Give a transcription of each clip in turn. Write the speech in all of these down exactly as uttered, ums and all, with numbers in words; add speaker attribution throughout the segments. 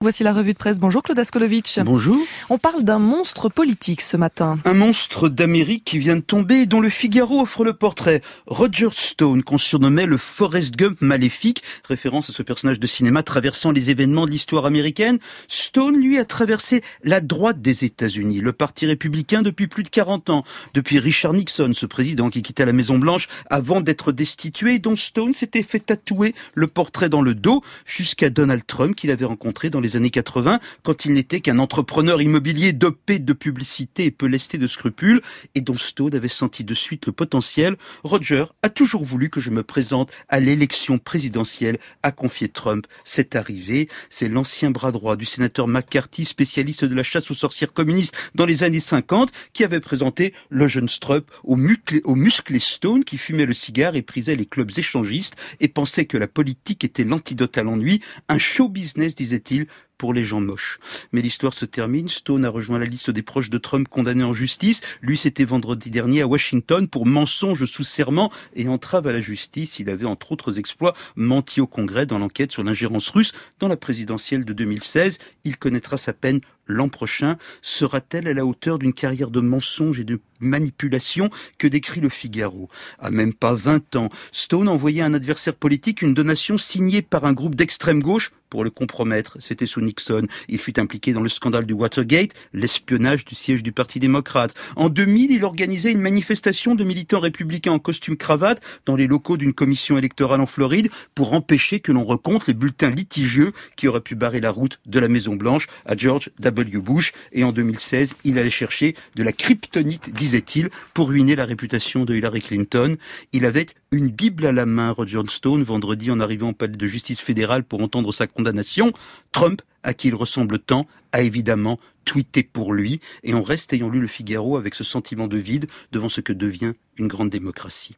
Speaker 1: Voici la revue de presse. Bonjour Claude Askolovitch.
Speaker 2: Bonjour.
Speaker 1: On parle d'un monstre politique ce matin.
Speaker 2: Un monstre d'Amérique qui vient de tomber et dont le Figaro offre le portrait. Roger Stone, qu'on surnommait le Forrest Gump maléfique, référence à ce personnage de cinéma traversant les événements de l'histoire américaine. Stone, lui, a traversé la droite des États-Unis, le parti républicain depuis plus de quarante ans. Depuis Richard Nixon, ce président qui quittait la Maison-Blanche avant d'être destitué, dont Stone s'était fait tatouer le portrait dans le dos, jusqu'à Donald Trump qu'il avait rencontré dans les années quatre-vingts, quand il n'était qu'un entrepreneur immobilier dopé de publicité et peu lesté de scrupules, et dont Stone avait senti de suite le potentiel. Roger a toujours voulu que je me présente à l'élection présidentielle, a confié Trump. C'est arrivé. C'est l'ancien bras droit du sénateur McCarthy, spécialiste de la chasse aux sorcières communistes dans les années cinquante, qui avait présenté le jeune Trump au musclé, au musclé Stone, qui fumait le cigare et prisait les clubs échangistes et pensait que la politique était l'antidote à l'ennui. Un show business, disait-il, pour les gens moches. Mais l'histoire se termine. Stone a rejoint la liste des proches de Trump condamnés en justice. Lui, c'était vendredi dernier à Washington pour mensonge sous serment et entrave à la justice. Il avait, entre autres exploits, menti au Congrès dans l'enquête sur l'ingérence russe dans la présidentielle de deux mille seize. Il connaîtra sa peine l'an prochain. Sera-t-elle à la hauteur d'une carrière de mensonge et de manipulation que décrit le Figaro? À même pas vingt ans, Stone envoyait à un adversaire politique une donation signée par un groupe d'extrême gauche pour le compromettre. C'était sous Nixon. Il fut impliqué dans le scandale du Watergate, l'espionnage du siège du Parti démocrate. En deux mille, il organisait une manifestation de militants républicains en costume-cravate dans les locaux d'une commission électorale en Floride pour empêcher que l'on recompte les bulletins litigieux qui auraient pu barrer la route de la Maison-Blanche à George W. Bush. Et en deux mille seize, il allait chercher de la kryptonite, disait-il, pour ruiner la réputation de Hillary Clinton. Il avait une Bible à la main, Roger Stone, vendredi en arrivant au palais de justice fédérale pour entendre sa condamnation. Trump, à qui il ressemble tant, a évidemment tweeté pour lui, et on reste, ayant lu le Figaro, avec ce sentiment de vide devant ce que devient une grande démocratie.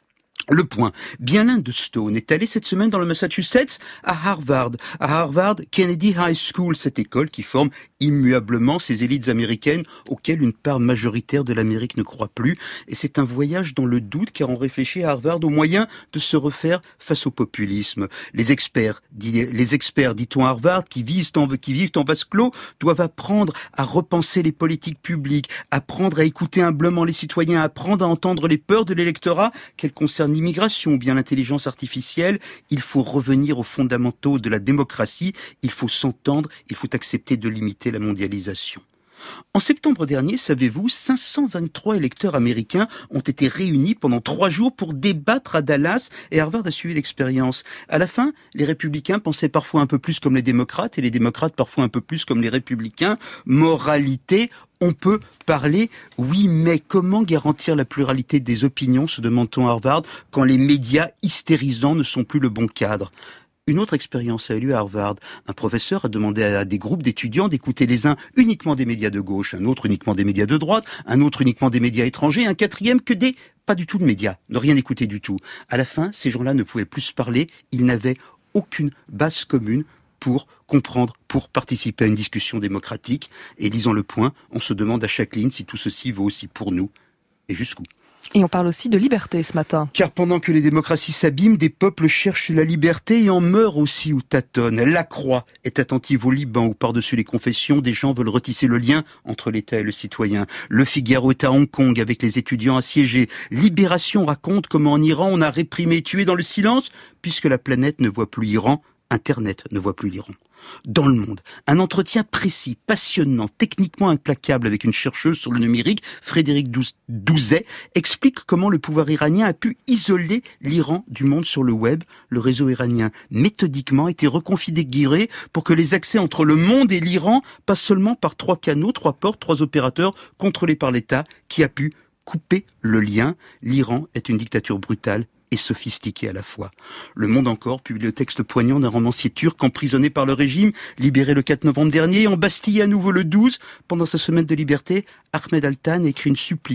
Speaker 2: Le point. Bien l'un de Stone est allé cette semaine dans le Massachusetts à Harvard. À Harvard Kennedy High School, cette école qui forme immuablement ces élites américaines auxquelles une part majoritaire de l'Amérique ne croit plus. Et c'est un voyage dans le doute car on réfléchit à Harvard aux moyens de se refaire face au populisme. Les experts, dit, les experts, dit-on à Harvard, qui vivent en, qui vivent en vase clos, doivent apprendre à repenser les politiques publiques, apprendre à écouter humblement les citoyens, apprendre à entendre les peurs de l'électorat, qu'elles concernent l'immigration ou bien l'intelligence artificielle. Il faut revenir aux fondamentaux de la démocratie, il faut s'entendre, il faut accepter de limiter la mondialisation. En septembre dernier, savez-vous, cinq cent vingt-trois électeurs américains ont été réunis pendant trois jours pour débattre à Dallas et Harvard a suivi l'expérience. À la fin, les républicains pensaient parfois un peu plus comme les démocrates et les démocrates parfois un peu plus comme les républicains. Moralité, on peut parler, oui, mais comment garantir la pluralité des opinions, se demande-t-on à Harvard, quand les médias hystérisants ne sont plus le bon cadre? Une autre expérience a eu lieu à Harvard. Un professeur a demandé à des groupes d'étudiants d'écouter les uns uniquement des médias de gauche, un autre uniquement des médias de droite, un autre uniquement des médias étrangers, un quatrième que des pas du tout de médias, ne rien écouter du tout. À la fin, ces gens-là ne pouvaient plus se parler, ils n'avaient aucune base commune pour comprendre, pour participer à une discussion démocratique. Et lisant Le Point, on se demande à chaque ligne si tout ceci vaut aussi pour nous et jusqu'où.
Speaker 1: Et on parle aussi de liberté ce matin.
Speaker 2: Car pendant que les démocraties s'abîment, des peuples cherchent la liberté et en meurent aussi ou tâtonnent. La Croix est attentive au Liban où par-dessus les confessions, des gens veulent retisser le lien entre l'État et le citoyen. Le Figaro est à Hong Kong avec les étudiants assiégés. Libération raconte comment en Iran on a réprimé et tué dans le silence puisque la planète ne voit plus Iran. Internet ne voit plus l'Iran. Dans Le Monde, un entretien précis, passionnant, techniquement implacable avec une chercheuse sur le numérique, Frédéric Douzet, explique comment le pouvoir iranien a pu isoler l'Iran du monde sur le web. Le réseau iranien, méthodiquement, a été reconfiguré pour que les accès entre le monde et l'Iran passent seulement par trois canaux, trois portes, trois opérateurs contrôlés par l'État qui a pu couper le lien. L'Iran est une dictature brutale et sophistiqué à la fois. Le Monde encore publie le texte poignant d'un romancier turc emprisonné par le régime, libéré le quatre novembre dernier et embastillé à nouveau le douze. Pendant sa semaine de liberté, Ahmed Altan écrit une supplique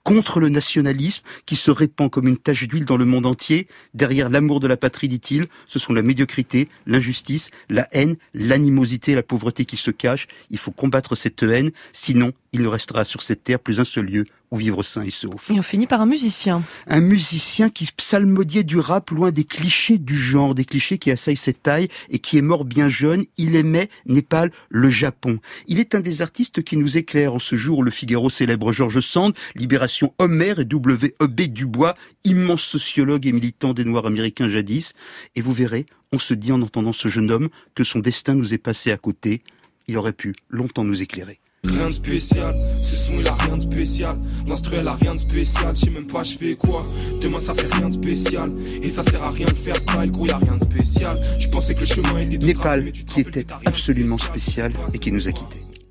Speaker 2: contre le nationalisme qui se répand comme une tache d'huile dans le monde entier. Derrière l'amour de la patrie, dit-il, ce sont la médiocrité, l'injustice, la haine, l'animosité, la pauvreté qui se cachent. Il faut combattre cette haine, sinon il ne restera sur cette terre plus un seul lieu où vivre sain et sauf.
Speaker 1: Et on finit par un musicien.
Speaker 2: Un musicien qui psalmodiait du rap loin des clichés du genre, des clichés qui assaillent cette taille et qui est mort bien jeune. Il aimait Népal, le Japon. Il est un des artistes qui nous éclaire en ce jour où le Figaro célèbre George Sand, Libération Homer et W E B Dubois, immense sociologue et militant des Noirs américains jadis. Et vous verrez, on se dit en entendant ce jeune homme que son destin nous est passé à côté. Il aurait pu longtemps nous éclairer.
Speaker 3: Rien de spécial, ce son il a rien de spécial. L'instru elle a rien de spécial, je sais même pas je fais quoi. Demain ça fait rien de spécial, et ça sert à rien de faire style, gros y'a rien de spécial. Tu pensais que le chemin était de
Speaker 2: Népal, qui était absolument spécial et qui nous a quittés.